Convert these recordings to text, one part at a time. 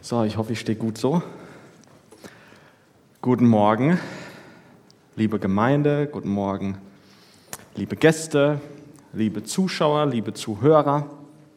So, ich hoffe, ich stehe gut so. Guten Morgen, liebe Gemeinde, guten Morgen, liebe Gäste, liebe Zuschauer, liebe Zuhörer.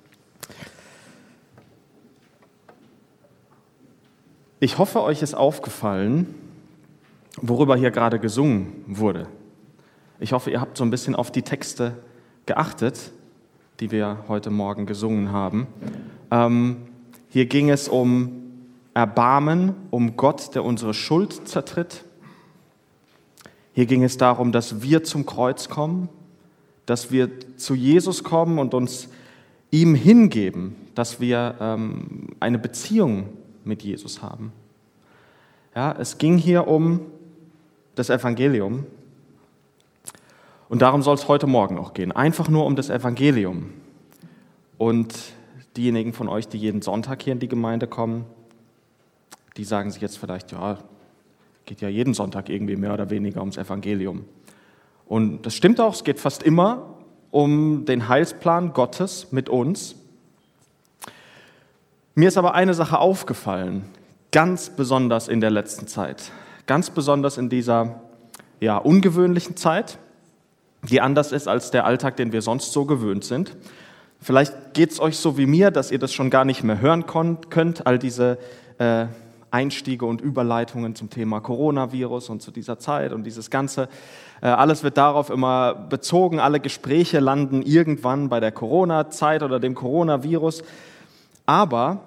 Ich hoffe, euch ist aufgefallen, worüber hier gerade gesungen wurde. Ich hoffe, ihr habt so ein bisschen auf die Texte geachtet, die wir heute Morgen gesungen haben. Hier ging es um Erbarmen, um Gott, der unsere Schuld zertritt. Hier ging es darum, dass wir zum Kreuz kommen, dass wir zu Jesus kommen und uns ihm hingeben, dass wir eine Beziehung mit Jesus haben. Ja, es ging hier um das Evangelium und darum soll es heute Morgen auch gehen. Einfach nur um das Evangelium. Und diejenigen von euch, die jeden Sonntag hier in die Gemeinde kommen, die sagen sich jetzt vielleicht, ja, geht ja jeden Sonntag irgendwie mehr oder weniger ums Evangelium. Und das stimmt auch, es geht fast immer um den Heilsplan Gottes mit uns. Mir ist aber eine Sache aufgefallen, ganz besonders in der letzten Zeit, ganz besonders in dieser ungewöhnlichen Zeit, die anders ist als der Alltag, den wir sonst so gewöhnt sind. Vielleicht geht es euch so wie mir, dass ihr das schon gar nicht mehr hören könnt, all diese Einstiege und Überleitungen zum Thema Coronavirus und zu dieser Zeit und dieses Ganze. Alles wird darauf immer bezogen, alle Gespräche landen irgendwann bei der Corona-Zeit oder dem Coronavirus. Aber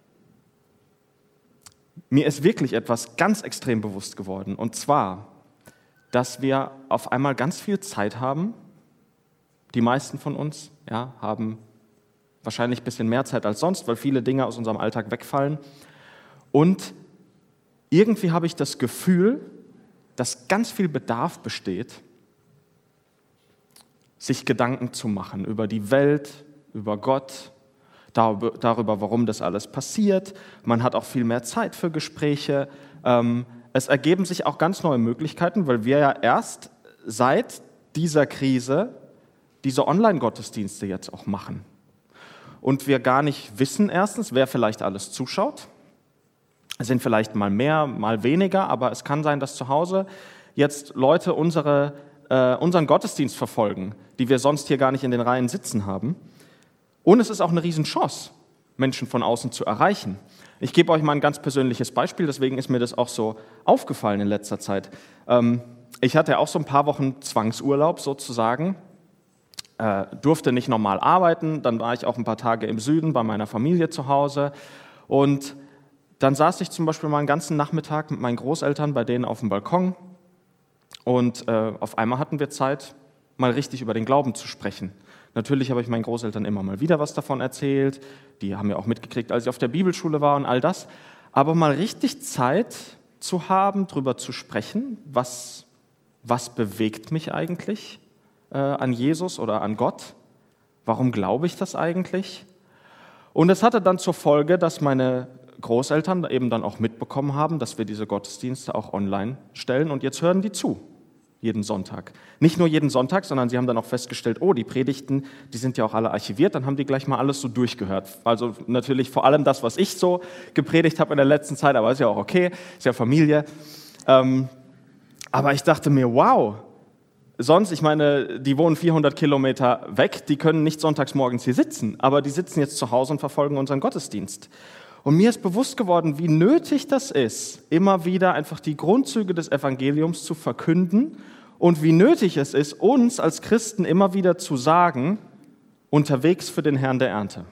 mir ist wirklich etwas ganz extrem bewusst geworden, und zwar, dass wir auf einmal ganz viel Zeit haben. Die meisten von uns haben wahrscheinlich ein bisschen mehr Zeit als sonst, weil viele Dinge aus unserem Alltag wegfallen. Und irgendwie habe ich das Gefühl, dass ganz viel Bedarf besteht, sich Gedanken zu machen über die Welt, über Gott, darüber, warum das alles passiert. Man hat auch viel mehr Zeit für Gespräche. Es ergeben sich auch ganz neue Möglichkeiten, weil wir ja erst seit dieser Krise diese Online-Gottesdienste jetzt auch machen. Und wir gar nicht wissen erstens, wer vielleicht alles zuschaut. Es sind vielleicht mal mehr, mal weniger, aber es kann sein, dass zu Hause jetzt Leute unseren Gottesdienst verfolgen, die wir sonst hier gar nicht in den Reihen sitzen haben. Und es ist auch eine Riesenchance, Menschen von außen zu erreichen. Ich gebe euch mal ein ganz persönliches Beispiel, deswegen ist mir das auch so aufgefallen in letzter Zeit. Ich hatte auch so ein paar Wochen Zwangsurlaub sozusagen, durfte nicht normal arbeiten, dann war ich auch ein paar Tage im Süden bei meiner Familie zu Hause und dann saß ich zum Beispiel mal einen ganzen Nachmittag mit meinen Großeltern bei denen auf dem Balkon und auf einmal hatten wir Zeit, mal richtig über den Glauben zu sprechen. Natürlich habe ich meinen Großeltern immer mal wieder was davon erzählt, die haben ja auch mitgekriegt, als ich auf der Bibelschule war und all das, aber mal richtig Zeit zu haben, darüber zu sprechen, was bewegt mich eigentlich an Jesus oder an Gott, warum glaube ich das eigentlich? Und es hatte dann zur Folge, dass meine Großeltern eben dann auch mitbekommen haben, dass wir diese Gottesdienste auch online stellen und jetzt hören die zu, jeden Sonntag. Nicht nur jeden Sonntag, sondern sie haben dann auch festgestellt, die Predigten, die sind ja auch alle archiviert, dann haben die gleich mal alles so durchgehört. Also natürlich vor allem das, was ich so gepredigt habe in der letzten Zeit, aber ist ja auch okay, ist ja Familie. Aber ich dachte mir, wow, sonst, ich meine, die wohnen 400 Kilometer weg, die können nicht sonntags morgens hier sitzen, aber die sitzen jetzt zu Hause und verfolgen unseren Gottesdienst. Und mir ist bewusst geworden, wie nötig das ist, immer wieder einfach die Grundzüge des Evangeliums zu verkünden und wie nötig es ist, uns als Christen immer wieder zu sagen, unterwegs für den Herrn der Ernte.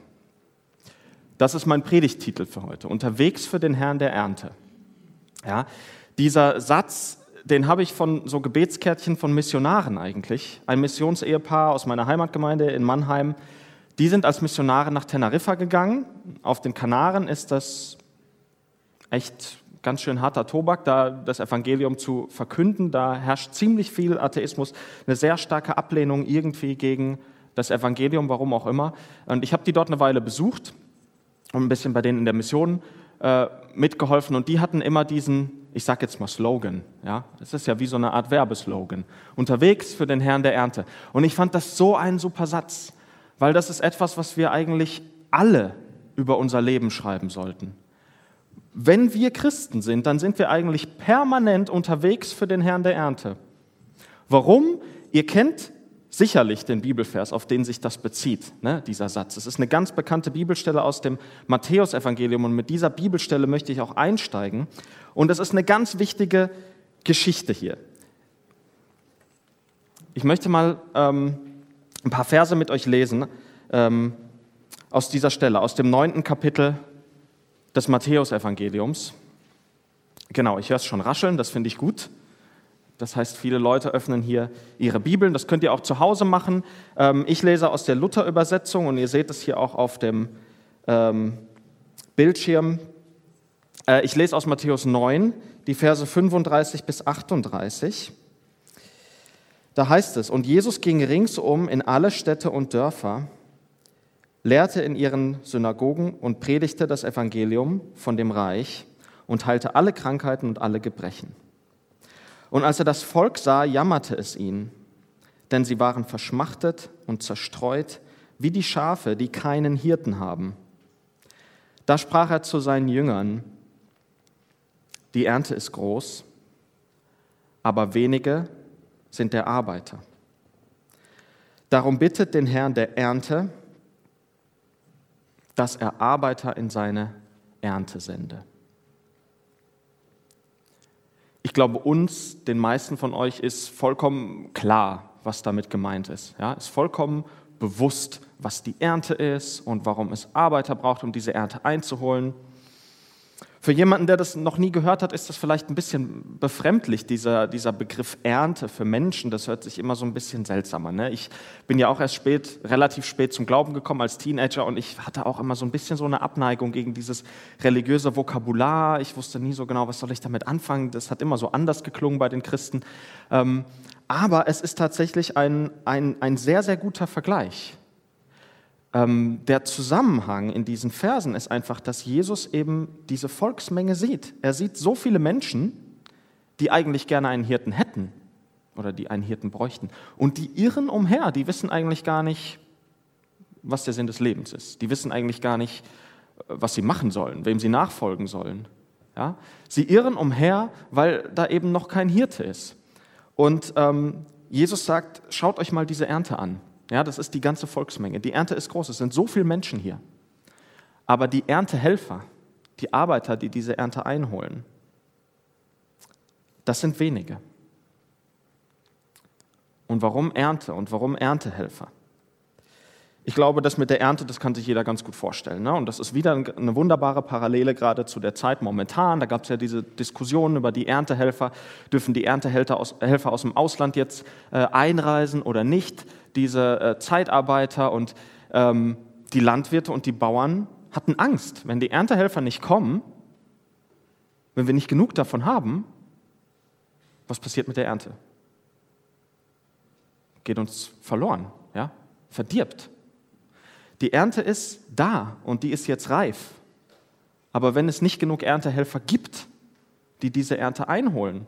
Das ist mein Predigttitel für heute, unterwegs für den Herrn der Ernte. Ja, dieser Satz, den habe ich von so Gebetskärtchen von Missionaren eigentlich. Ein Missionsehepaar aus meiner Heimatgemeinde in Mannheim, die sind als Missionare nach Teneriffa gegangen. Auf den Kanaren ist das echt ganz schön harter Tobak, da das Evangelium zu verkünden. Da herrscht ziemlich viel Atheismus, eine sehr starke Ablehnung irgendwie gegen das Evangelium, warum auch immer. Und ich habe die dort eine Weile besucht und ein bisschen bei denen in der Mission mitgeholfen. Und die hatten immer diesen, ich sage jetzt mal Slogan, ja, es ist ja wie so eine Art Werbeslogan, unterwegs für den Herrn der Ernte. Und ich fand das so ein super Satz, weil das ist etwas, was wir eigentlich alle über unser Leben schreiben sollten. wenn wir Christen sind, dann sind wir eigentlich permanent unterwegs für den Herrn der Ernte. Warum? Ihr kennt sicherlich den Bibelvers, auf den sich das bezieht, ne, dieser Satz. Es ist eine ganz bekannte Bibelstelle aus dem Matthäusevangelium und mit dieser Bibelstelle möchte ich auch einsteigen. Und es ist eine ganz wichtige Geschichte hier. Ich möchte mal ein paar Verse mit euch lesen aus dieser Stelle, aus dem 9. Kapitel des Matthäusevangeliums. Genau, ich höre es schon rascheln, das finde ich gut. Das heißt, viele Leute öffnen hier ihre Bibeln. Das könnt ihr auch zu Hause machen. Ich lese aus der Luther-Übersetzung und ihr seht es hier auch auf dem Bildschirm. Ich lese aus Matthäus 9, die Verse 35 bis 38. Da heißt es, und Jesus ging ringsum in alle Städte und Dörfer, lehrte in ihren Synagogen und predigte das Evangelium von dem Reich und heilte alle Krankheiten und alle Gebrechen. Und als er das Volk sah, jammerte es ihn, denn sie waren verschmachtet und zerstreut, wie die Schafe, die keinen Hirten haben. Da sprach er zu seinen Jüngern, die Ernte ist groß, aber wenige sind der Arbeiter. Darum bittet den Herrn der Ernte, dass er Arbeiter in seine Ernte sende. Ich glaube, uns, den meisten von euch, ist vollkommen klar, was damit gemeint ist. Ja, ist vollkommen bewusst, was die Ernte ist und warum es Arbeiter braucht, um diese Ernte einzuholen. Für jemanden, der das noch nie gehört hat, ist das vielleicht ein bisschen befremdlich, dieser Begriff Ernte für Menschen. Das hört sich immer so ein bisschen seltsam an. Ne? Ich bin ja auch erst relativ spät zum Glauben gekommen als Teenager und ich hatte auch immer so ein bisschen so eine Abneigung gegen dieses religiöse Vokabular. Ich wusste nie so genau, was soll ich damit anfangen. Das hat immer so anders geklungen bei den Christen. Aber es ist tatsächlich ein sehr, sehr guter Vergleich. Der Zusammenhang in diesen Versen ist einfach, dass Jesus eben diese Volksmenge sieht. Er sieht so viele Menschen, die eigentlich gerne einen Hirten hätten oder die einen Hirten bräuchten. Und die irren umher, die wissen eigentlich gar nicht, was der Sinn des Lebens ist. Die wissen eigentlich gar nicht, was sie machen sollen, wem sie nachfolgen sollen. Ja? Sie irren umher, weil da eben noch kein Hirte ist. Und Jesus sagt, schaut euch mal diese Ernte an. Ja, das ist die ganze Volksmenge. Die Ernte ist groß, es sind so viele Menschen hier. Aber die Erntehelfer, die Arbeiter, die diese Ernte einholen, das sind wenige. Und warum Ernte und warum Erntehelfer? Ich glaube, das mit der Ernte, das kann sich jeder ganz gut vorstellen. Ne? Und das ist wieder eine wunderbare Parallele gerade zu der Zeit momentan. Da gab es ja diese Diskussionen über die Erntehelfer. Dürfen die Erntehelfer aus dem Ausland jetzt einreisen oder nicht? Diese Zeitarbeiter und die Landwirte und die Bauern hatten Angst. Wenn die Erntehelfer nicht kommen, wenn wir nicht genug davon haben, was passiert mit der Ernte? Geht uns verloren, ja? Verdirbt. Die Ernte ist da und die ist jetzt reif. Aber wenn es nicht genug Erntehelfer gibt, die diese Ernte einholen,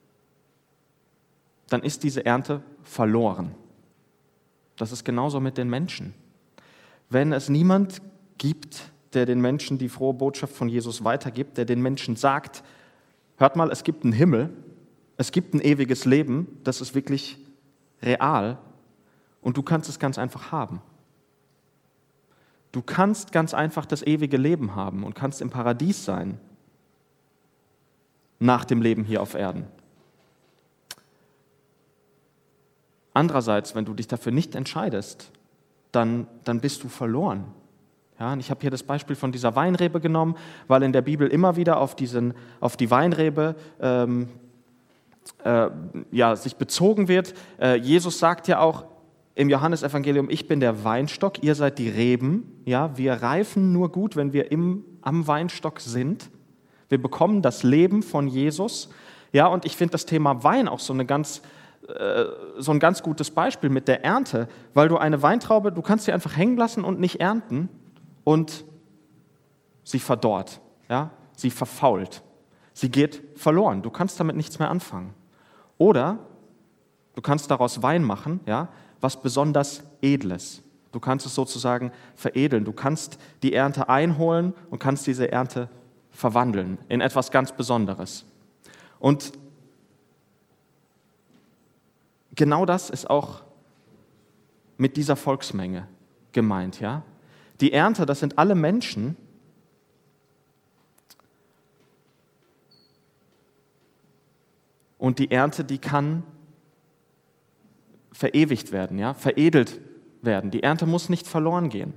dann ist diese Ernte verloren. Das ist genauso mit den Menschen. Wenn es niemand gibt, der den Menschen die frohe Botschaft von Jesus weitergibt, der den Menschen sagt, hört mal, es gibt einen Himmel, es gibt ein ewiges Leben, das ist wirklich real und du kannst es ganz einfach haben. Du kannst ganz einfach das ewige Leben haben und kannst im Paradies sein, nach dem Leben hier auf Erden. Andererseits, wenn du dich dafür nicht entscheidest, dann bist du verloren. Ja, und ich habe hier das Beispiel von dieser Weinrebe genommen, weil in der Bibel immer wieder auf die Weinrebe sich bezogen wird. Jesus sagt ja auch im Johannesevangelium, ich bin der Weinstock, ihr seid die Reben. Ja, wir reifen nur gut, wenn wir am Weinstock sind. Wir bekommen das Leben von Jesus. Ja, und ich finde das Thema Wein auch so ein ganz gutes Beispiel mit der Ernte, weil du eine Weintraube, du kannst sie einfach hängen lassen und nicht ernten und sie verdorrt, ja? Sie verfault, sie geht verloren, du kannst damit nichts mehr anfangen. Oder du kannst daraus Wein machen, ja? Was besonders Edles. Du kannst es sozusagen veredeln, du kannst die Ernte einholen und kannst diese Ernte verwandeln in etwas ganz Besonderes. Und genau das ist auch mit dieser Volksmenge gemeint. Ja? Die Ernte, das sind alle Menschen, und die Ernte, die kann verewigt werden, ja? Veredelt werden. Die Ernte muss nicht verloren gehen.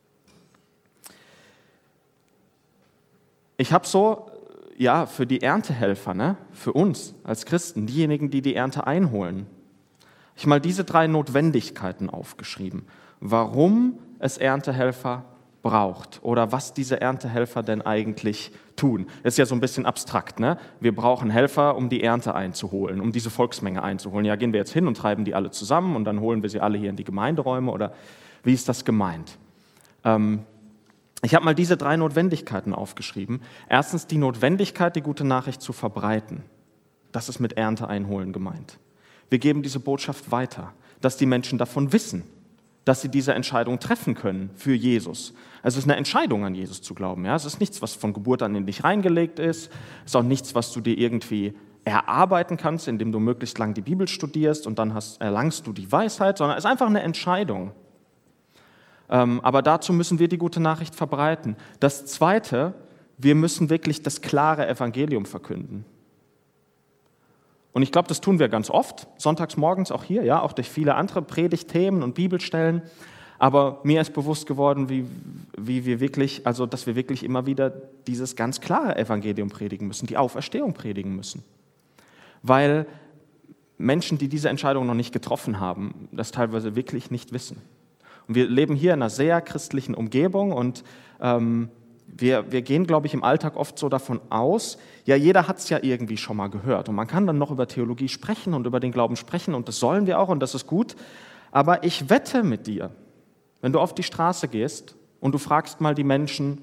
Ich habe so, ja, für die Erntehelfer, ne, für uns als Christen, diejenigen, die die Ernte einholen, ich mal diese 3 Notwendigkeiten aufgeschrieben, warum es Erntehelfer braucht oder was diese Erntehelfer denn eigentlich tun. Das ist ja so ein bisschen abstrakt, ne? Wir brauchen Helfer, um die Ernte einzuholen, um diese Volksmenge einzuholen. Ja, gehen wir jetzt hin und treiben die alle zusammen und dann holen wir sie alle hier in die Gemeinderäume oder wie ist das gemeint? Ich habe mal diese 3 Notwendigkeiten aufgeschrieben. Erstens die Notwendigkeit, die gute Nachricht zu verbreiten. Das ist mit Ernte einholen gemeint. Wir geben diese Botschaft weiter, dass die Menschen davon wissen, dass sie diese Entscheidung treffen können für Jesus. Es ist eine Entscheidung, an Jesus zu glauben. Ja? Es ist nichts, was von Geburt an in dich reingelegt ist. Es ist auch nichts, was du dir irgendwie erarbeiten kannst, indem du möglichst lang die Bibel studierst und dann erlangst du die Weisheit, sondern es ist einfach eine Entscheidung. Aber dazu müssen wir die gute Nachricht verbreiten. Das Zweite, wir müssen wirklich das klare Evangelium verkünden. Und ich glaube, das tun wir ganz oft, sonntags morgens auch hier, ja, auch durch viele andere Predigtthemen und Bibelstellen. Aber mir ist bewusst geworden, wie wir wirklich, also dass wir wirklich immer wieder dieses ganz klare Evangelium predigen müssen, die Auferstehung predigen müssen. Weil Menschen, die diese Entscheidung noch nicht getroffen haben, das teilweise wirklich nicht wissen. Und wir leben hier in einer sehr christlichen Umgebung und wir gehen, glaube ich, im Alltag oft so davon aus, ja, jeder hat es ja irgendwie schon mal gehört. Und man kann dann noch über Theologie sprechen und über den Glauben sprechen und das sollen wir auch und das ist gut. Aber ich wette mit dir, wenn du auf die Straße gehst und du fragst mal die Menschen,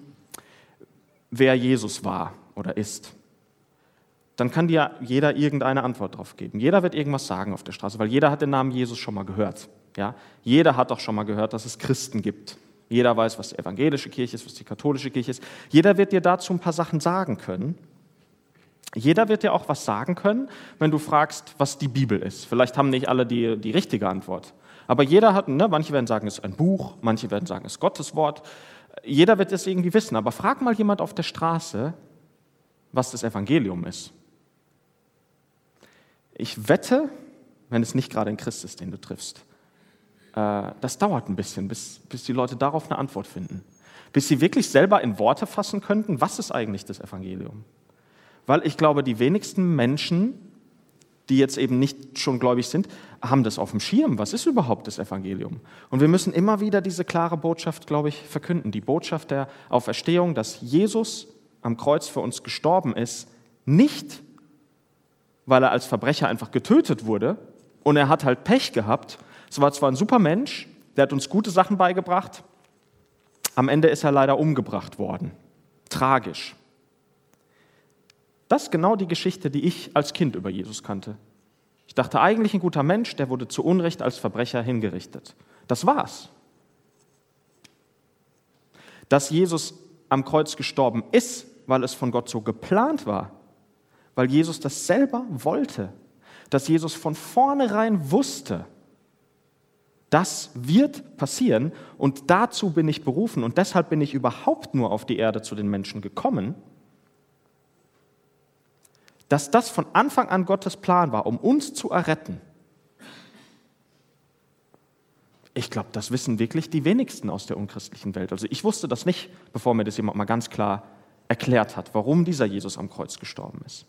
wer Jesus war oder ist, dann kann dir jeder irgendeine Antwort drauf geben. Jeder wird irgendwas sagen auf der Straße, weil jeder hat den Namen Jesus schon mal gehört. Ja? Jeder hat doch schon mal gehört, dass es Christen gibt. Jeder weiß, was die evangelische Kirche ist, was die katholische Kirche ist. Jeder wird dir dazu ein paar Sachen sagen können. Jeder wird dir auch was sagen können, wenn du fragst, was die Bibel ist. Vielleicht haben nicht alle die richtige Antwort. Aber jeder hat, ne, manche werden sagen, es ist ein Buch, manche werden sagen, es ist Gottes Wort. Jeder wird es irgendwie wissen. Aber frag mal jemand auf der Straße, was das Evangelium ist. Ich wette, wenn es nicht gerade ein Christ ist, den du triffst, das dauert ein bisschen, bis die Leute darauf eine Antwort finden. Bis sie wirklich selber in Worte fassen könnten, was ist eigentlich das Evangelium? Weil ich glaube, die wenigsten Menschen, die jetzt eben nicht schon gläubig sind, haben das auf dem Schirm. Was ist überhaupt das Evangelium? Und wir müssen immer wieder diese klare Botschaft, glaube ich, verkünden. Die Botschaft der Auferstehung, dass Jesus am Kreuz für uns gestorben ist, nicht, weil er als Verbrecher einfach getötet wurde und er hat halt Pech gehabt. Es war zwar ein super Mensch, der hat uns gute Sachen beigebracht, am Ende ist er leider umgebracht worden. Tragisch. Das ist genau die Geschichte, die ich als Kind über Jesus kannte. Ich dachte, eigentlich ein guter Mensch, der wurde zu Unrecht als Verbrecher hingerichtet. Das war's. Dass Jesus am Kreuz gestorben ist, weil es von Gott so geplant war, weil Jesus das selber wollte, dass Jesus von vornherein wusste, das wird passieren und dazu bin ich berufen und deshalb bin ich überhaupt nur auf die Erde zu den Menschen gekommen, dass das von Anfang an Gottes Plan war, um uns zu erretten. Ich glaube, das wissen wirklich die wenigsten aus der unchristlichen Welt. Also ich wusste das nicht, bevor mir das jemand mal ganz klar erklärt hat, warum dieser Jesus am Kreuz gestorben ist.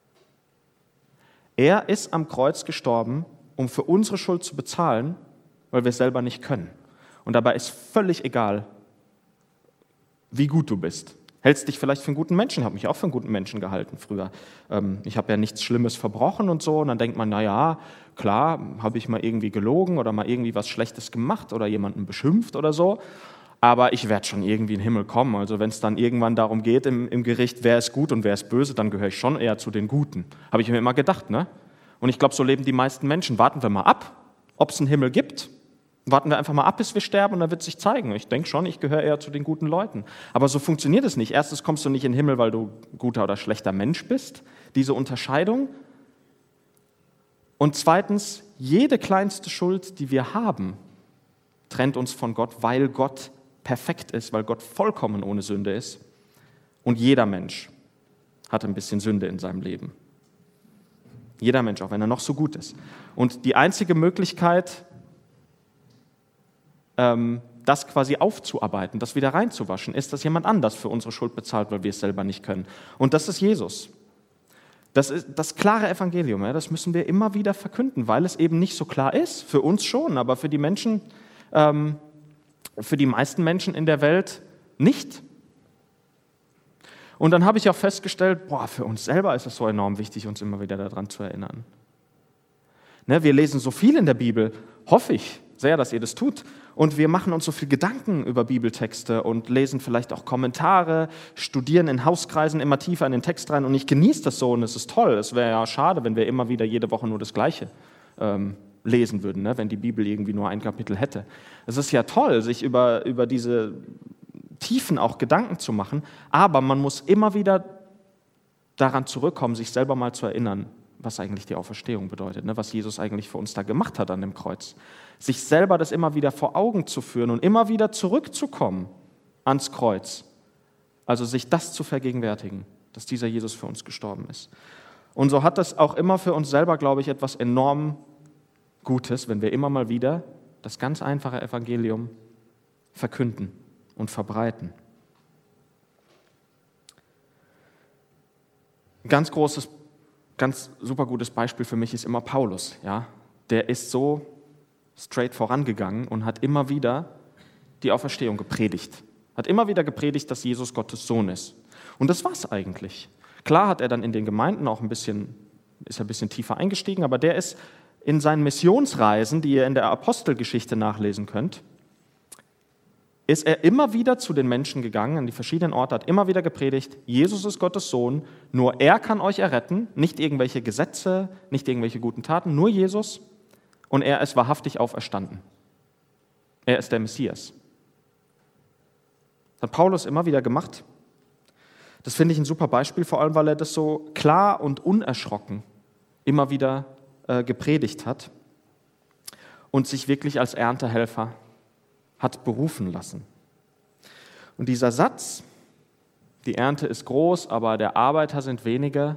Er ist am Kreuz gestorben, um für unsere Schuld zu bezahlen, weil wir es selber nicht können. Und dabei ist völlig egal, wie gut du bist. Hältst dich vielleicht für einen guten Menschen, habe mich auch für einen guten Menschen gehalten früher. Ich habe ja nichts Schlimmes verbrochen und so. Und dann denkt man, naja, klar, habe ich mal irgendwie gelogen oder mal irgendwie was Schlechtes gemacht oder jemanden beschimpft oder so. Aber ich werde schon irgendwie in den Himmel kommen. Also wenn es dann irgendwann darum geht im Gericht, wer ist gut und wer ist böse, dann gehöre ich schon eher zu den Guten. Habe ich mir immer gedacht, ne? Und ich glaube, so leben die meisten Menschen. Warten wir mal ab, ob es einen Himmel gibt. Warten wir einfach mal ab, bis wir sterben und dann wird es sich zeigen. Ich denke schon, ich gehöre eher zu den guten Leuten. Aber so funktioniert es nicht. Erstens kommst du nicht in den Himmel, weil du guter oder schlechter Mensch bist. Diese Unterscheidung. Und zweitens, jede kleinste Schuld, die wir haben, trennt uns von Gott, weil Gott perfekt ist, weil Gott vollkommen ohne Sünde ist. Und jeder Mensch hat ein bisschen Sünde in seinem Leben. Jeder Mensch, auch wenn er noch so gut ist. Und die einzige Möglichkeit, das quasi aufzuarbeiten, das wieder reinzuwaschen, ist, dass jemand anders für unsere Schuld bezahlt, weil wir es selber nicht können. Und das ist Jesus. Das ist das klare Evangelium, das müssen wir immer wieder verkünden, weil es eben nicht so klar ist, für uns schon, aber für die Menschen, für die meisten Menschen in der Welt nicht. Und dann habe ich auch festgestellt, für uns selber ist es so enorm wichtig, uns immer wieder daran zu erinnern. Ne, wir lesen so viel in der Bibel, hoffe ich sehr, dass ihr das tut. Und wir machen uns so viel Gedanken über Bibeltexte und lesen vielleicht auch Kommentare, studieren in Hauskreisen immer tiefer in den Text rein. Und ich genieße das so und es ist toll. Es wäre ja schade, wenn wir immer wieder jede Woche nur das Gleiche lesen würden, ne? Wenn die Bibel irgendwie nur ein Kapitel hätte. Es ist ja toll, sich über diese Tiefen auch Gedanken zu machen, aber man muss immer wieder daran zurückkommen, sich selber mal zu erinnern, was eigentlich die Auferstehung bedeutet, ne? Was Jesus eigentlich für uns da gemacht hat an dem Kreuz. Sich selber das immer wieder vor Augen zu führen und immer wieder zurückzukommen ans Kreuz. Also sich das zu vergegenwärtigen, dass dieser Jesus für uns gestorben ist. Und so hat das auch immer für uns selber, glaube ich, etwas enorm Gutes, wenn wir immer mal wieder das ganz einfache Evangelium verkünden und verbreiten. Ein ganz großes, ganz super gutes Beispiel für mich ist immer Paulus. Ja? Der ist so straight vorangegangen und hat immer wieder die Auferstehung gepredigt. Hat immer wieder gepredigt, dass Jesus Gottes Sohn ist. Und das war es eigentlich. Klar hat er dann in den Gemeinden auch ein bisschen tiefer eingestiegen, aber der ist in seinen Missionsreisen, die ihr in der Apostelgeschichte nachlesen könnt, ist er immer wieder zu den Menschen gegangen, an die verschiedenen Orte, hat immer wieder gepredigt, Jesus ist Gottes Sohn, nur er kann euch erretten, nicht irgendwelche Gesetze, nicht irgendwelche guten Taten, nur Jesus, und er ist wahrhaftig auferstanden. Er ist der Messias. Das hat Paulus immer wieder gemacht. Das finde ich ein super Beispiel, vor allem, weil er das so klar und unerschrocken immer wieder gepredigt hat und sich wirklich als Erntehelfer hat berufen lassen. Und dieser Satz, die Ernte ist groß, aber der Arbeiter sind wenige,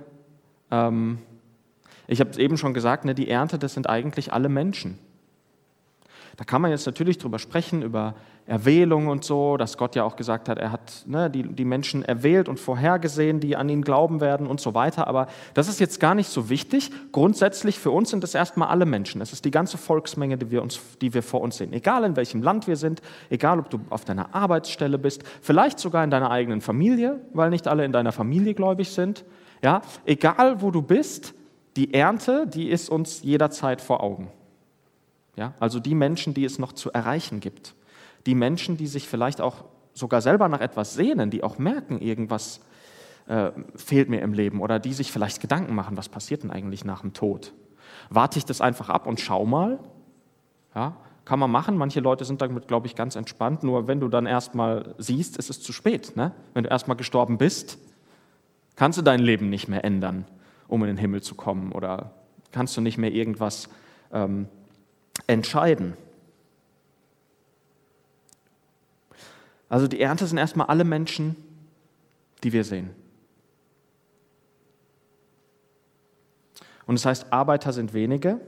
ich habe es eben schon gesagt, ne, die Ernte, das sind eigentlich alle Menschen. Da kann man jetzt natürlich drüber sprechen, über Erwählung und so, dass Gott ja auch gesagt hat, er hat die Menschen erwählt und vorhergesehen, die an ihn glauben werden und so weiter. Aber das ist jetzt gar nicht so wichtig. Grundsätzlich für uns sind es erstmal alle Menschen. Es ist die ganze Volksmenge, die wir vor uns sehen. Egal in welchem Land wir sind, egal ob du auf deiner Arbeitsstelle bist, vielleicht sogar in deiner eigenen Familie, weil nicht alle in deiner Familie gläubig sind. Ja, egal wo du bist, die Ernte, die ist uns jederzeit vor Augen. Ja, also die Menschen, die es noch zu erreichen gibt. Die Menschen, die sich vielleicht auch sogar selber nach etwas sehnen, die auch merken, irgendwas fehlt mir im Leben oder die sich vielleicht Gedanken machen, was passiert denn eigentlich nach dem Tod? Warte ich das einfach ab und schau mal? Ja, kann man machen. Manche Leute sind damit, glaube ich, ganz entspannt. Nur wenn du dann erstmal siehst, ist es zu spät. Ne? Wenn du erstmal gestorben bist, kannst du dein Leben nicht mehr ändern, um in den Himmel zu kommen oder kannst du nicht mehr irgendwas entscheiden. Also die Ernte sind erstmal alle Menschen, die wir sehen. Und es heißt, Arbeiter sind wenige.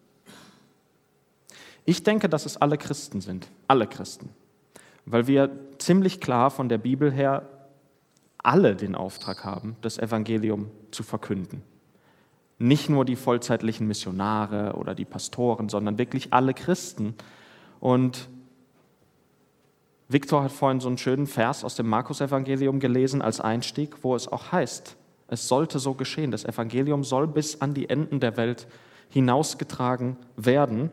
Ich denke, dass es alle Christen sind, alle Christen, weil wir ziemlich klar von der Bibel her alle den Auftrag haben, das Evangelium zu verkünden. Nicht nur die vollzeitlichen Missionare oder die Pastoren, sondern wirklich alle Christen. Und Viktor hat vorhin so einen schönen Vers aus dem Markus-Evangelium gelesen als Einstieg, wo es auch heißt, es sollte so geschehen. Das Evangelium soll bis an die Enden der Welt hinausgetragen werden.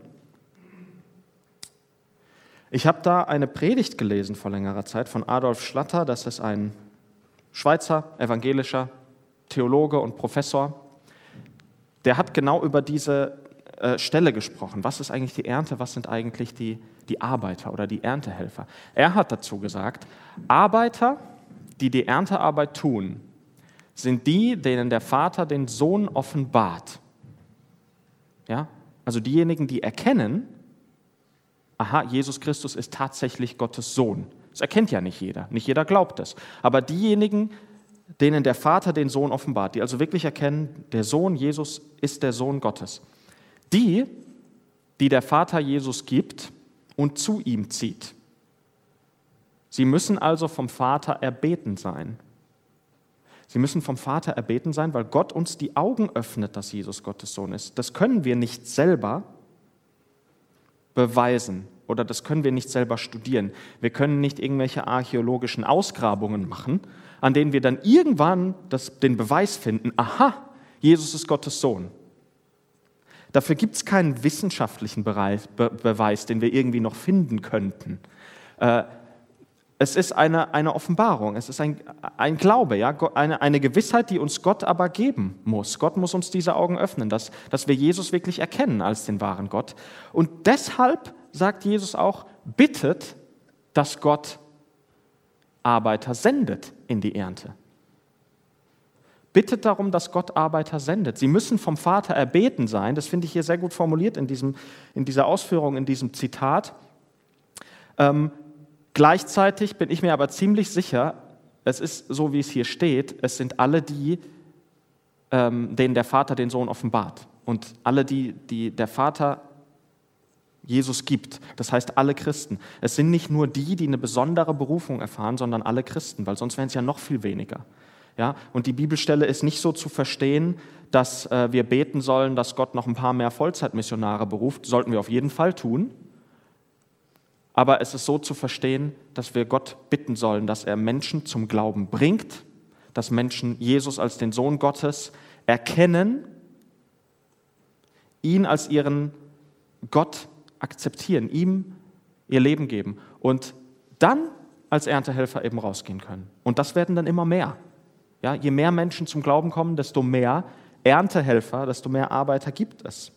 Ich habe da eine Predigt gelesen vor längerer Zeit von Adolf Schlatter. Das ist ein Schweizer evangelischer Theologe und Professor. Der hat genau über diese Stelle gesprochen. Was ist eigentlich die Ernte? Was sind eigentlich die die Arbeiter oder die Erntehelfer. Er hat dazu gesagt, Arbeiter, die die Erntearbeit tun, sind die, denen der Vater den Sohn offenbart. Ja? Also diejenigen, die erkennen, aha, Jesus Christus ist tatsächlich Gottes Sohn. Das erkennt ja nicht jeder glaubt es. Aber diejenigen, denen der Vater den Sohn offenbart, die also wirklich erkennen, der Sohn Jesus ist der Sohn Gottes, die der Vater Jesus gibt und zu ihm zieht. Sie müssen also vom Vater erbeten sein. Sie müssen vom Vater erbeten sein, weil Gott uns die Augen öffnet, dass Jesus Gottes Sohn ist. Das können wir nicht selber beweisen oder das können wir nicht selber studieren. Wir können nicht irgendwelche archäologischen Ausgrabungen machen, an denen wir dann irgendwann den Beweis finden, aha, Jesus ist Gottes Sohn. Dafür gibt es keinen wissenschaftlichen Beweis, den wir irgendwie noch finden könnten. Es ist eine Offenbarung, es ist ein Glaube, ja? eine Gewissheit, die uns Gott aber geben muss. Gott muss uns diese Augen öffnen, dass wir Jesus wirklich erkennen als den wahren Gott. Und deshalb sagt Jesus auch, bittet, dass Gott Arbeiter sendet in die Ernte. Bittet darum, dass Gott Arbeiter sendet. Sie müssen vom Vater erbeten sein. Das finde ich hier sehr gut formuliert in dieser Ausführung, in diesem Zitat. Gleichzeitig bin ich mir aber ziemlich sicher, es ist so, wie es hier steht, es sind alle die, denen der Vater den Sohn offenbart. Und alle, die der Vater Jesus gibt. Das heißt, alle Christen. Es sind nicht nur die eine besondere Berufung erfahren, sondern alle Christen, weil sonst wären es ja noch viel weniger. Ja, und die Bibelstelle ist nicht so zu verstehen, dass wir beten sollen, dass Gott noch ein paar mehr Vollzeitmissionare beruft. Sollten wir auf jeden Fall tun. Aber es ist so zu verstehen, dass wir Gott bitten sollen, dass er Menschen zum Glauben bringt, dass Menschen Jesus als den Sohn Gottes erkennen, ihn als ihren Gott akzeptieren, ihm ihr Leben geben und dann als Erntehelfer eben rausgehen können. Und das werden dann immer mehr. Ja, je mehr Menschen zum Glauben kommen, desto mehr Erntehelfer, desto mehr Arbeiter gibt es.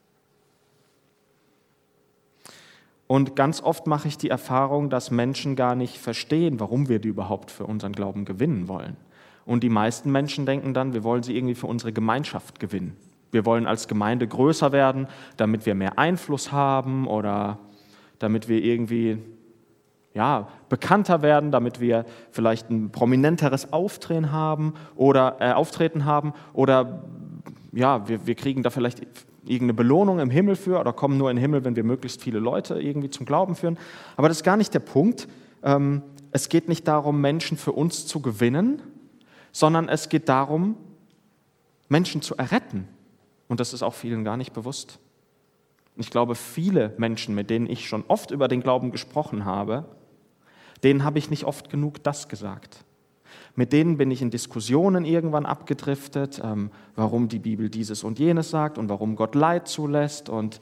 Und ganz oft mache ich die Erfahrung, dass Menschen gar nicht verstehen, warum wir die überhaupt für unseren Glauben gewinnen wollen. Und die meisten Menschen denken dann, wir wollen sie irgendwie für unsere Gemeinschaft gewinnen. Wir wollen als Gemeinde größer werden, damit wir mehr Einfluss haben oder damit wir irgendwie bekannter werden, damit wir vielleicht ein prominenteres Auftreten haben oder wir kriegen da vielleicht irgendeine Belohnung im Himmel für oder kommen nur in den Himmel, wenn wir möglichst viele Leute irgendwie zum Glauben führen. Aber das ist gar nicht der Punkt. Es geht nicht darum, Menschen für uns zu gewinnen, sondern es geht darum, Menschen zu erretten. Und das ist auch vielen gar nicht bewusst. Ich glaube, viele Menschen, mit denen ich schon oft über den Glauben gesprochen habe, denen habe ich nicht oft genug das gesagt. Mit denen bin ich in Diskussionen irgendwann abgedriftet, warum die Bibel dieses und jenes sagt und warum Gott Leid zulässt und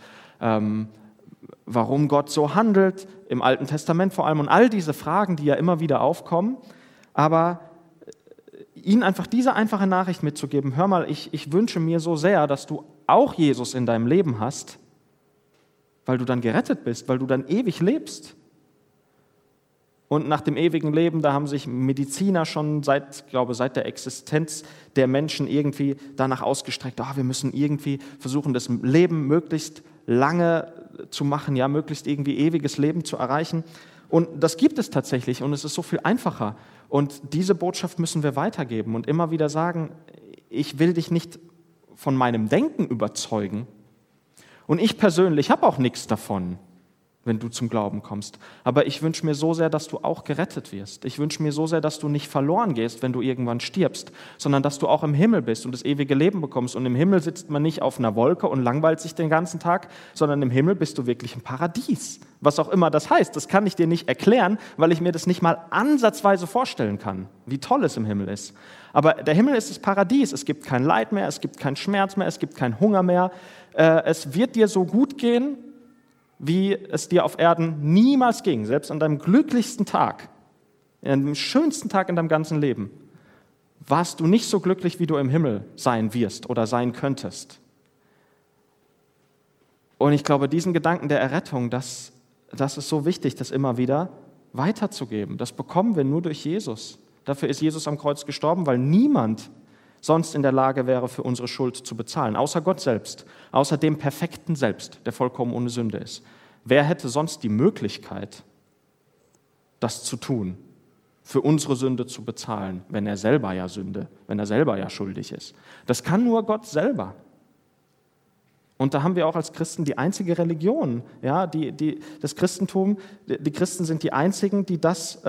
warum Gott so handelt, im Alten Testament vor allem und all diese Fragen, die ja immer wieder aufkommen. Aber ihnen einfach diese einfache Nachricht mitzugeben, hör mal, ich wünsche mir so sehr, dass du auch Jesus in deinem Leben hast, weil du dann gerettet bist, weil du dann ewig lebst. Und nach dem ewigen Leben, da haben sich Mediziner schon seit der Existenz der Menschen irgendwie danach ausgestreckt, wir müssen irgendwie versuchen, das Leben möglichst lange zu machen, ja, möglichst irgendwie ewiges Leben zu erreichen. Und das gibt es tatsächlich und es ist so viel einfacher. Und diese Botschaft müssen wir weitergeben und immer wieder sagen, ich will dich nicht von meinem Denken überzeugen. Und ich persönlich habe auch nichts davon, wenn du zum Glauben kommst. Aber ich wünsche mir so sehr, dass du auch gerettet wirst. Ich wünsche mir so sehr, dass du nicht verloren gehst, wenn du irgendwann stirbst, sondern dass du auch im Himmel bist und das ewige Leben bekommst. Und im Himmel sitzt man nicht auf einer Wolke und langweilt sich den ganzen Tag, sondern im Himmel bist du wirklich im Paradies. Was auch immer das heißt, das kann ich dir nicht erklären, weil ich mir das nicht mal ansatzweise vorstellen kann, wie toll es im Himmel ist. Aber der Himmel ist das Paradies. Es gibt kein Leid mehr, es gibt keinen Schmerz mehr, es gibt keinen Hunger mehr. Es wird dir so gut gehen, wie es dir auf Erden niemals ging, selbst an deinem glücklichsten Tag, an dem schönsten Tag in deinem ganzen Leben, warst du nicht so glücklich, wie du im Himmel sein wirst oder sein könntest. Und ich glaube, diesen Gedanken der Errettung, das das ist so wichtig, das immer wieder weiterzugeben. Das bekommen wir nur durch Jesus. Dafür ist Jesus am Kreuz gestorben, weil niemand sonst in der Lage wäre, für unsere Schuld zu bezahlen, außer Gott selbst, außer dem perfekten Selbst, der vollkommen ohne Sünde ist. Wer hätte sonst die Möglichkeit, das zu tun, für unsere Sünde zu bezahlen, wenn er selber ja schuldig ist? Das kann nur Gott selber. Und da haben wir auch als Christen die einzige Religion, ja, das Christentum, die Christen sind die einzigen, die das,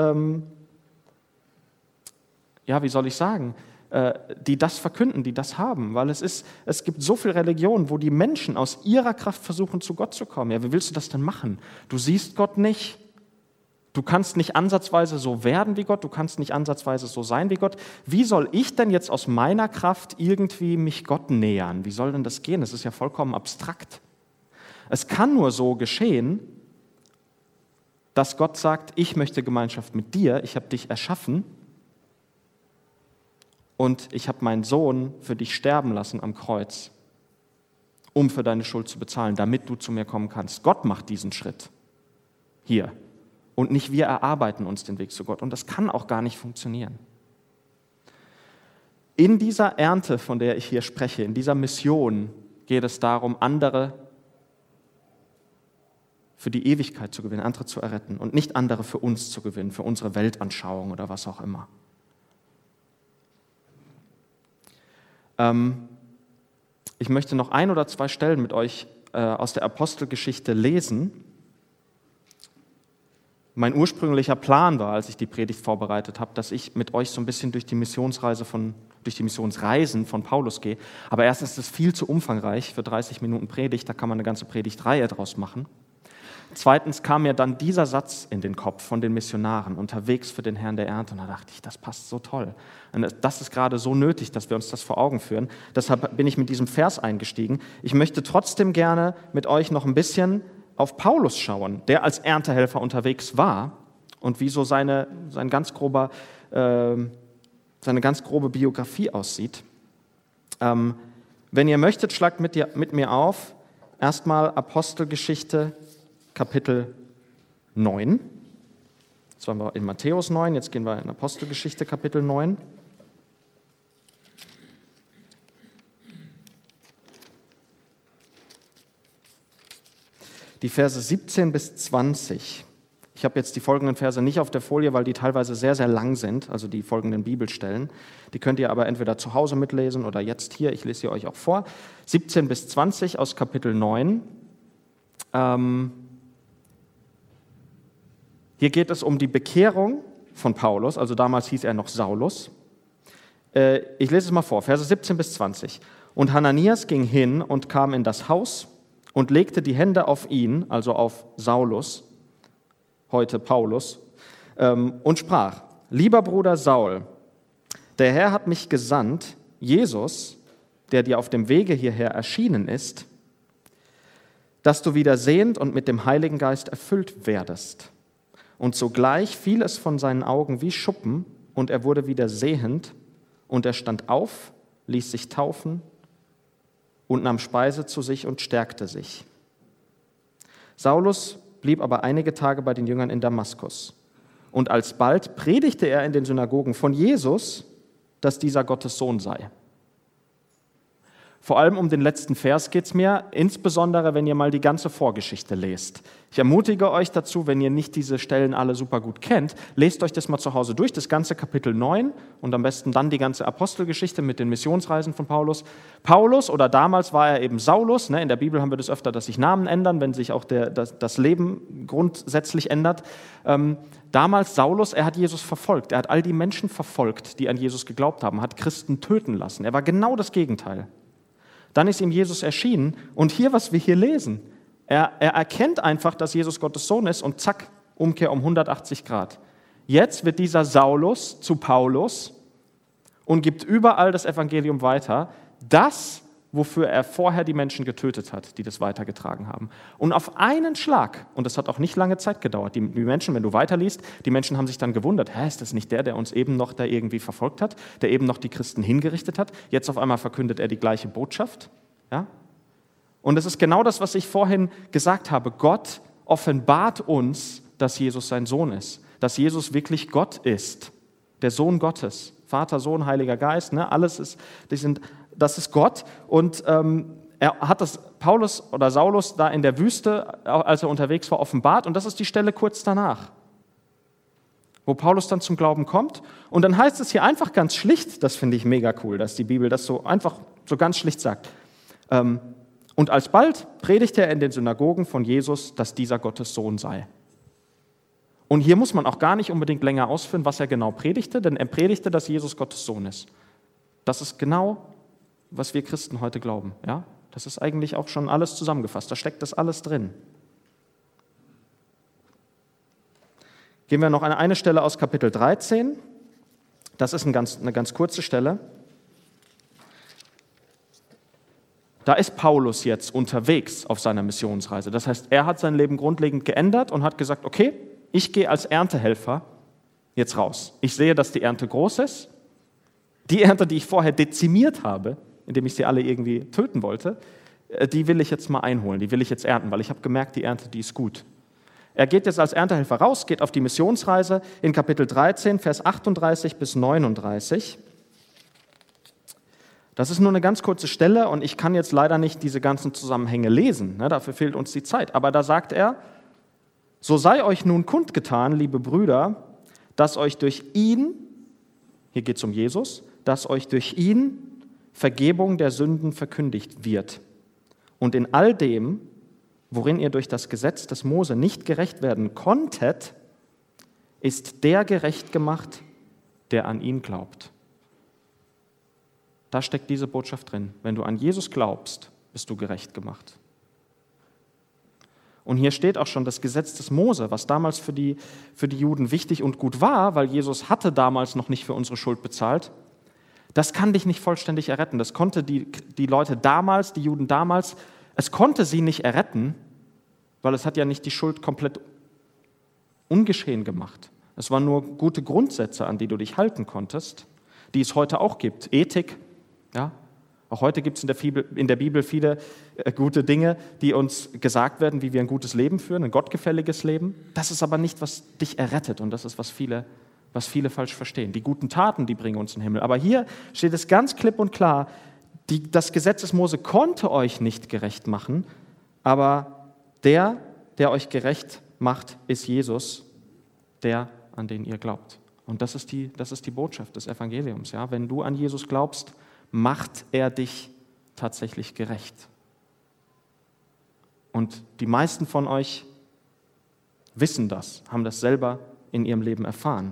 die das verkünden, die das haben, weil es gibt so viele Religionen, wo die Menschen aus ihrer Kraft versuchen, zu Gott zu kommen. Ja, wie willst du das denn machen? Du siehst Gott nicht, du kannst nicht ansatzweise so werden wie Gott, du kannst nicht ansatzweise so sein wie Gott. Wie soll ich denn jetzt aus meiner Kraft irgendwie mich Gott nähern? Wie soll denn das gehen? Das ist ja vollkommen abstrakt. Es kann nur so geschehen, dass Gott sagt, ich möchte Gemeinschaft mit dir, ich habe dich erschaffen, und ich habe meinen Sohn für dich sterben lassen am Kreuz, um für deine Schuld zu bezahlen, damit du zu mir kommen kannst. Gott macht diesen Schritt hier und nicht wir erarbeiten uns den Weg zu Gott. Und das kann auch gar nicht funktionieren. In dieser Ernte, von der ich hier spreche, in dieser Mission geht es darum, andere für die Ewigkeit zu gewinnen, andere zu erretten und nicht andere für uns zu gewinnen, für unsere Weltanschauung oder was auch immer. Ich möchte noch 1 oder 2 Stellen mit euch aus der Apostelgeschichte lesen. Mein ursprünglicher Plan war, als ich die Predigt vorbereitet habe, dass ich mit euch so ein bisschen durch die Missionsreisen von Paulus gehe. Aber erstens ist es viel zu umfangreich für 30 Minuten Predigt, da kann man eine ganze Predigtreihe draus machen. Zweitens kam mir dann dieser Satz in den Kopf von den Missionaren, unterwegs für den Herrn der Ernte. Und da dachte ich, das passt so toll. Und das ist gerade so nötig, dass wir uns das vor Augen führen. Deshalb bin ich mit diesem Vers eingestiegen. Ich möchte trotzdem gerne mit euch noch ein bisschen auf Paulus schauen, der als Erntehelfer unterwegs war und wie so seine ganz grobe Biografie aussieht. Wenn ihr möchtet, schlagt mit mir auf, erstmal Apostelgeschichte Kapitel 9. Jetzt waren wir in Matthäus 9, jetzt gehen wir in Apostelgeschichte Kapitel 9. Die Verse 17 bis 20. Ich habe jetzt die folgenden Verse nicht auf der Folie, weil die teilweise sehr, sehr lang sind, also die folgenden Bibelstellen. Die könnt ihr aber entweder zu Hause mitlesen oder jetzt hier, ich lese sie euch auch vor. 17 bis 20 aus Kapitel 9. Hier geht es um die Bekehrung von Paulus, also damals hieß er noch Saulus. Ich lese es mal vor, Verse 17 bis 20. Und Hananias ging hin und kam in das Haus und legte die Hände auf ihn, also auf Saulus, heute Paulus, und sprach: Lieber Bruder Saul, der Herr hat mich gesandt, Jesus, der dir auf dem Wege hierher erschienen ist, dass du wieder sehend und mit dem Heiligen Geist erfüllt werdest. Und sogleich fiel es von seinen Augen wie Schuppen, und er wurde wieder sehend, und er stand auf, ließ sich taufen und nahm Speise zu sich und stärkte sich. Saulus blieb aber einige Tage bei den Jüngern in Damaskus. Und alsbald predigte er in den Synagogen von Jesus, dass dieser Gottes Sohn sei. Vor allem um den letzten Vers geht es mir, insbesondere wenn ihr mal die ganze Vorgeschichte lest. Ich ermutige euch dazu, wenn ihr nicht diese Stellen alle super gut kennt, lest euch das mal zu Hause durch, das ganze Kapitel 9 und am besten dann die ganze Apostelgeschichte mit den Missionsreisen von Paulus. Paulus, oder damals war er eben Saulus, in der Bibel haben wir das öfter, dass sich Namen ändern, wenn sich auch das Leben grundsätzlich ändert. Damals Saulus, er hat Jesus verfolgt, er hat all die Menschen verfolgt, die an Jesus geglaubt haben, hat Christen töten lassen. Er war genau das Gegenteil. Dann ist ihm Jesus erschienen und hier, was wir hier lesen, er erkennt einfach, dass Jesus Gottes Sohn ist und zack, Umkehr um 180 Grad. Jetzt wird dieser Saulus zu Paulus und gibt überall das Evangelium weiter, das, wofür er vorher die Menschen getötet hat, die das weitergetragen haben. Und auf einen Schlag, und das hat auch nicht lange Zeit gedauert, die Menschen, wenn du weiterliest, die Menschen haben sich dann gewundert, ist das nicht der uns eben noch da irgendwie verfolgt hat, der eben noch die Christen hingerichtet hat? Jetzt auf einmal verkündet er die gleiche Botschaft. Ja? Und es ist genau das, was ich vorhin gesagt habe. Gott offenbart uns, dass Jesus sein Sohn ist, dass Jesus wirklich Gott ist, der Sohn Gottes, Vater, Sohn, Heiliger Geist, ne? Das ist Gott. Und er hat das Paulus oder Saulus da in der Wüste, als er unterwegs war, offenbart. Und das ist die Stelle kurz danach, wo Paulus dann zum Glauben kommt. Und dann heißt es hier einfach ganz schlicht, das finde ich mega cool, dass die Bibel das so einfach so ganz schlicht sagt. Und alsbald predigte er in den Synagogen von Jesus, dass dieser Gottes Sohn sei. Und hier muss man auch gar nicht unbedingt länger ausführen, was er genau predigte, denn er predigte, dass Jesus Gottes Sohn ist. Das ist genau, was wir Christen heute glauben. Ja? Das ist eigentlich auch schon alles zusammengefasst, da steckt das alles drin. Gehen wir noch an eine Stelle aus Kapitel 13. Das ist eine ganz kurze Stelle. Da ist Paulus jetzt unterwegs auf seiner Missionsreise. Das heißt, er hat sein Leben grundlegend geändert und hat gesagt, okay, ich gehe als Erntehelfer jetzt raus. Ich sehe, dass die Ernte groß ist. Die Ernte, die ich vorher dezimiert habe, indem ich sie alle irgendwie töten wollte, die will ich jetzt mal einholen, die will ich jetzt ernten, weil ich habe gemerkt, die Ernte, die ist gut. Er geht jetzt als Erntehelfer raus, geht auf die Missionsreise in Kapitel 13, Vers 38 bis 39. Das ist nur eine ganz kurze Stelle und ich kann jetzt leider nicht diese ganzen Zusammenhänge lesen, ne, dafür fehlt uns die Zeit. Aber da sagt er, so sei euch nun kundgetan, liebe Brüder, dass euch durch ihn, hier geht es um Jesus, dass euch durch ihn Vergebung der Sünden verkündigt wird. Und in all dem, worin ihr durch das Gesetz des Mose nicht gerecht werden konntet, ist der gerecht gemacht, der an ihn glaubt. Da steckt diese Botschaft drin. Wenn du an Jesus glaubst, bist du gerecht gemacht. Und hier steht auch schon das Gesetz des Mose, was damals für die Juden wichtig und gut war, weil Jesus hatte damals noch nicht für unsere Schuld bezahlt. Das kann dich nicht vollständig erretten. Das konnte die Leute damals, die Juden damals, es konnte sie nicht erretten, weil es hat ja nicht die Schuld komplett ungeschehen gemacht. Es waren nur gute Grundsätze, an die du dich halten konntest, die es heute auch gibt. Ethik, ja. Auch heute gibt es in der Bibel viele gute Dinge, die uns gesagt werden, wie wir ein gutes Leben führen, ein gottgefälliges Leben. Das ist aber nicht, was dich errettet und das ist, was viele falsch verstehen. Die guten Taten, die bringen uns in den Himmel. Aber hier steht es ganz klipp und klar, das Gesetz des Mose konnte euch nicht gerecht machen, aber der euch gerecht macht, ist Jesus, der, an den ihr glaubt. Und das ist die Botschaft des Evangeliums. Ja? Wenn du an Jesus glaubst, macht er dich tatsächlich gerecht. Und die meisten von euch wissen das, haben das selber in ihrem Leben erfahren.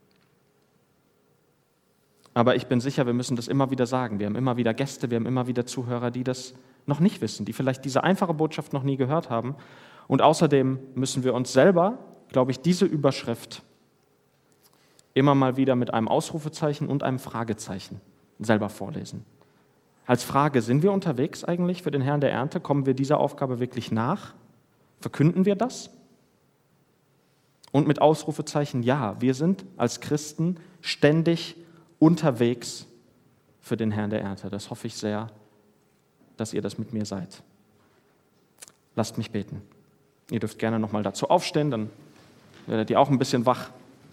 Aber ich bin sicher, wir müssen das immer wieder sagen. Wir haben immer wieder Gäste, wir haben immer wieder Zuhörer, die das noch nicht wissen, die vielleicht diese einfache Botschaft noch nie gehört haben. Und außerdem müssen wir uns selber, glaube ich, diese Überschrift immer mal wieder mit einem Ausrufezeichen und einem Fragezeichen selber vorlesen. Als Frage, sind wir unterwegs eigentlich für den Herrn der Ernte? Kommen wir dieser Aufgabe wirklich nach? Verkünden wir das? Und mit Ausrufezeichen, ja, wir sind als Christen ständig unterwegs für den Herrn der Ernte. Das hoffe ich sehr, dass ihr das mit mir seid. Lasst mich beten. Ihr dürft gerne nochmal dazu aufstehen, dann werdet ihr auch ein bisschen wach.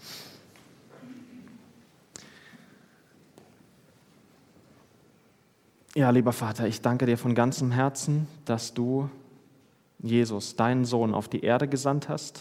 Ja, lieber Vater, ich danke dir von ganzem Herzen, dass du Jesus, deinen Sohn, auf die Erde gesandt hast,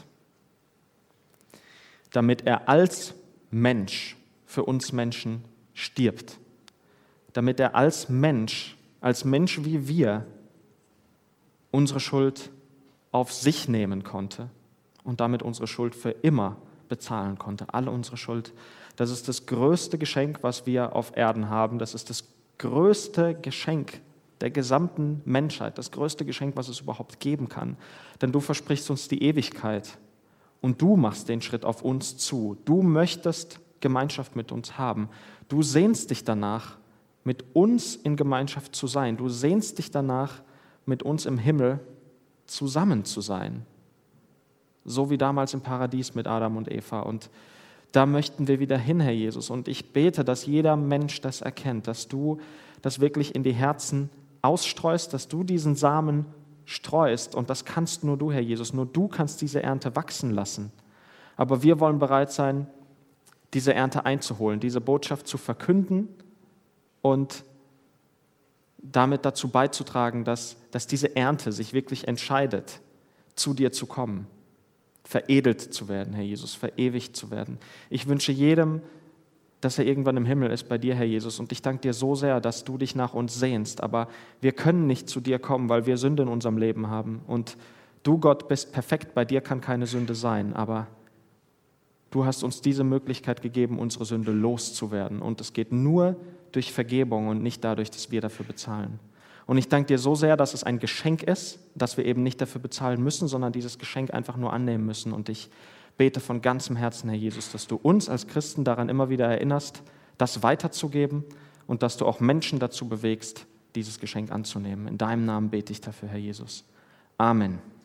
damit er als Mensch für uns Menschen stirbt, damit er als Mensch wie wir, unsere Schuld auf sich nehmen konnte und damit unsere Schuld für immer bezahlen konnte, alle unsere Schuld. Das ist das größte Geschenk, was wir auf Erden haben. Das ist das größte Geschenk der gesamten Menschheit, das größte Geschenk, was es überhaupt geben kann. Denn du versprichst uns die Ewigkeit und du machst den Schritt auf uns zu. Du möchtest Gemeinschaft mit uns haben. Du sehnst dich danach, mit uns in Gemeinschaft zu sein. Du sehnst dich danach, mit uns im Himmel zusammen zu sein. So wie damals im Paradies mit Adam und Eva. Und da möchten wir wieder hin, Herr Jesus. Und ich bete, dass jeder Mensch das erkennt, dass du das wirklich in die Herzen ausstreust, dass du diesen Samen streust. Und das kannst nur du, Herr Jesus. Nur du kannst diese Ernte wachsen lassen. Aber wir wollen bereit sein, diese Ernte einzuholen, diese Botschaft zu verkünden und damit dazu beizutragen, dass diese Ernte sich wirklich entscheidet, zu dir zu kommen, veredelt zu werden, Herr Jesus, verewigt zu werden. Ich wünsche jedem, dass er irgendwann im Himmel ist bei dir, Herr Jesus. Und ich danke dir so sehr, dass du dich nach uns sehnst. Aber wir können nicht zu dir kommen, weil wir Sünde in unserem Leben haben. Und du, Gott, bist perfekt, bei dir kann keine Sünde sein. Aber du hast uns diese Möglichkeit gegeben, unsere Sünde loszuwerden. Und es geht nur durch Vergebung und nicht dadurch, dass wir dafür bezahlen. Und ich danke dir so sehr, dass es ein Geschenk ist, dass wir eben nicht dafür bezahlen müssen, sondern dieses Geschenk einfach nur annehmen müssen. Und ich bete von ganzem Herzen, Herr Jesus, dass du uns als Christen daran immer wieder erinnerst, das weiterzugeben und dass du auch Menschen dazu bewegst, dieses Geschenk anzunehmen. In deinem Namen bete ich dafür, Herr Jesus. Amen.